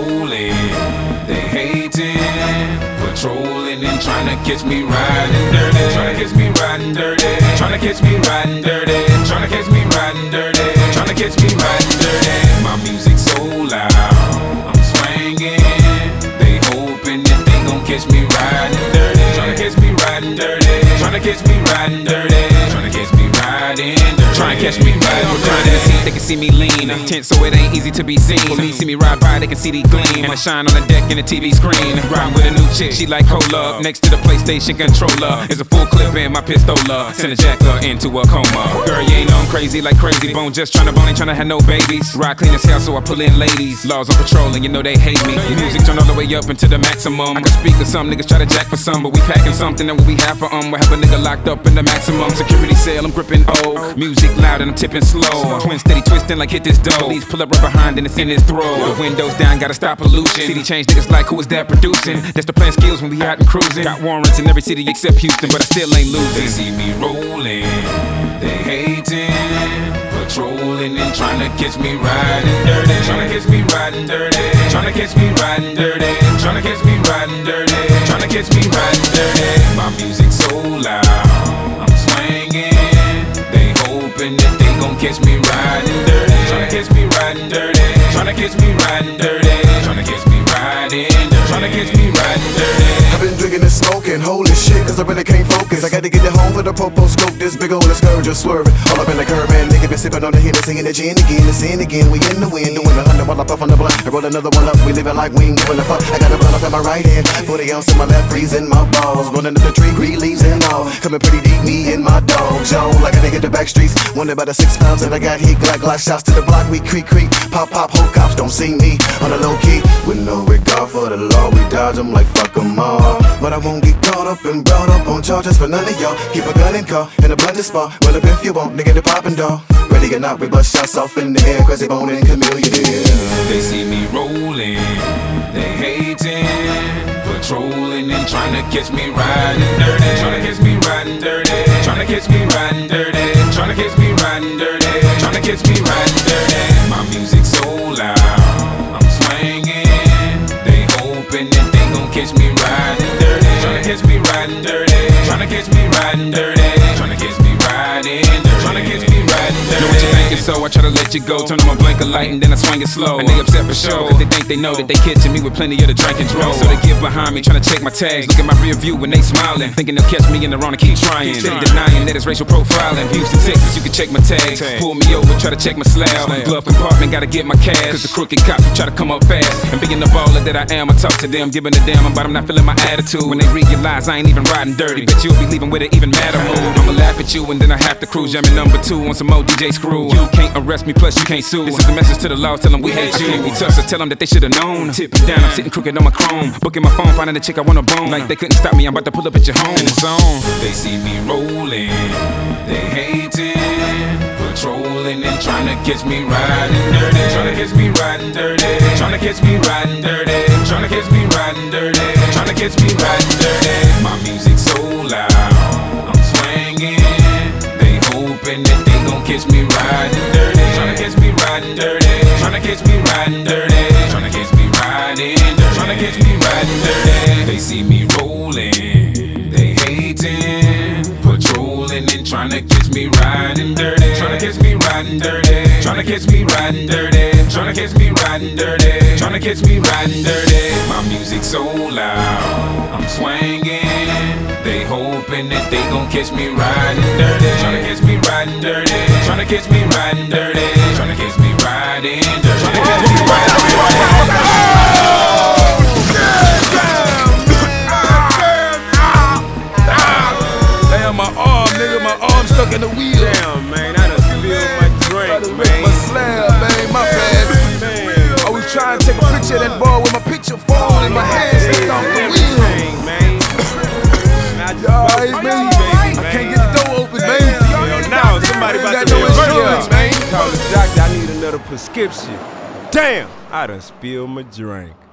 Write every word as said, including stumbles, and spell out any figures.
rolling, they hating, patrolling and trying to catch me riding dirty, trying to catch me riding dirty, trying to catch me riding dirty, trying to catch me riding dirty, trying to catch me riding dirty. My music so loud, I'm swinging, they hoping that they gon' catch me riding dirty, trying to catch me riding dirty, trying to catch me riding dirty, trying to catch me riding dirty, trying to catch me riding dirty. They can see me lean, tense so it ain't easy to be seen. For me, see me ride by, they can see the gleam. I shine on the deck in the T V screen. Riding with a new chick, she like cola. Next to the PlayStation controller is a full clip in my pistola. Send a jacker into a coma. Girl, you ain't know I'm crazy like Crazy Bone. Just tryna bone, ain't tryna have no babies. Ride clean as hell, so I pull in ladies. Laws on patrol, and you know they hate me. Music turn all the way up into the maximum. I can speak to some niggas try to jack for some, but we packing something that what we have for um. We have a nigga locked up in the maximum security cell. I'm gripping O. Music loud and I'm tipping slow. Twin steady twisting like hit this dough. Police pull up right behind and it's in his throat. The windows down, gotta stop pollution. City change niggas like who is that producing? That's the plan skills when we out and cruising. Got warrants in every city except Houston, but I still ain't losing. They see me rolling, they hating, patrolling and trying to catch me riding dirty, trying to catch me riding dirty, trying to catch me riding dirty, trying to catch me riding dirty, trying to catch me riding dirty. My music so loud, I'm swinging, they hoping that they gon' catch me riding dirty, trying to catch me riding dirty, trying to catch me riding dirty, trying to catch me riding dirty, trying to catch me riding dirty. I've been drinking and smoking, holy shit, cause I really can't focus. I gotta get it home for the popo scope, this big ol' scourge just swerving. All up in the curb, man, nigga been sipping on the Hennessy and the gin again, the sin again. We in the wind, doing a hundred while I puff on the blunt. I roll another one up, we living like we ain't giving a fuck. I got a blunt up in my right hand, forty ounce in my left, freezing my balls. Rolling up the tree, green leaves and all. Coming pretty deep, me and my dogs, yo. Like a nigga the back streets, wonder about the six pounds that I got here. Glock, glock, shots to the block, we creak, creak. Pop, pop, whole cops don't see me on the low key. With no regard for the law, we dodge them like fuck them all. But I won't get caught up and brought up on charges for none of y'all. Keep a gun in car, in a blended spot. Well, up if you want, nigga, the poppin' dog. Ready or not, we bust shots off in the air. Crazy Bone and Chameleon, yeah. They see me rolling, they hating, patrolling and trying to catch me riding dirty, trying to catch me riding dirty, trying to catch me riding dirty, trying to catch me riding dirty, trying to catch me riding dirty. My music so loud, I'm swinging, they hoping that they gon' catch me riding dirty, trying to catch me riding dirty, trying to catch me riding dirty, trying to catch me riding dirty, trying to catch me riding dirty. Know what you thinking, so I try to let you go. Turn on my blinker light and then I swing it slow. And they upset for sure, cause they think they know that they catching me with plenty of the drink and drove. So they get behind me, trying to check my tags. Look at my rear view when they smiling, thinking they'll catch me in the wrong and keep trying. Steady denying that it's racial profiling. Houston, Texas, you can check my tags. Pull me over, try to check my slab. Glove compartment, gotta get my cash. Cause the crooked cops will try to come up fast. And being the baller that I am, I talk to them, giving a damn about I'm not feeling my attitude. When they realize I ain't even riding dirty, bet you'll be leaving with an even madder mood. I'ma laugh at you and then I have to cruise. Jamming number two on some more D J screw. You can't arrest me, plus you can't sue. This is a message to the law, tell them we hate you. We tough, so tell them that they should've known. Tip me down, I'm sitting crooked on my chrome. Booking my phone, finding the chick I wanna bone. Like they couldn't stop me, I'm about to pull up at your home. In the zone. They see me rolling, they hating, patrolling and trying to catch me riding dirty, trying to catch me riding dirty, trying to catch me riding dirty, trying to catch me riding dirty, trying to catch me riding dirty. My music so loud, I'm swinging, they hoping that they gon' catch me riding dirty, trying to catch me riding dirty, trying to catch me riding dirty, trying to catch me riding dirty, trying to catch me riding dirty. They see me rolling, they hating, patrolling and trying to catch me riding dirty, trying to catch me riding dirty, trying to catch me riding dirty, trying to catch me riding dirty, trying to catch me riding dirty. My music so loud, I'm swinging, they hoping that they gon' catch me riding dirty, trying to catch me riding dirty, trying to catch me riding dirty, trying to catch me riding dirty, trying to catch me riding dirty. My arm, nigga, my arm stuck in the wheel. Damn, man, I done spilled my drink, man. My slab, man, my bad. Man. I was trying to take a picture of that ball with my picture phone in my hand, stuck off the wheel. Man, Y'all, it's me. I can't get the door open, man. Yo, now somebody about to no be insurance, man. Call the doctor, I need another prescription. Damn, I done spilled my drink.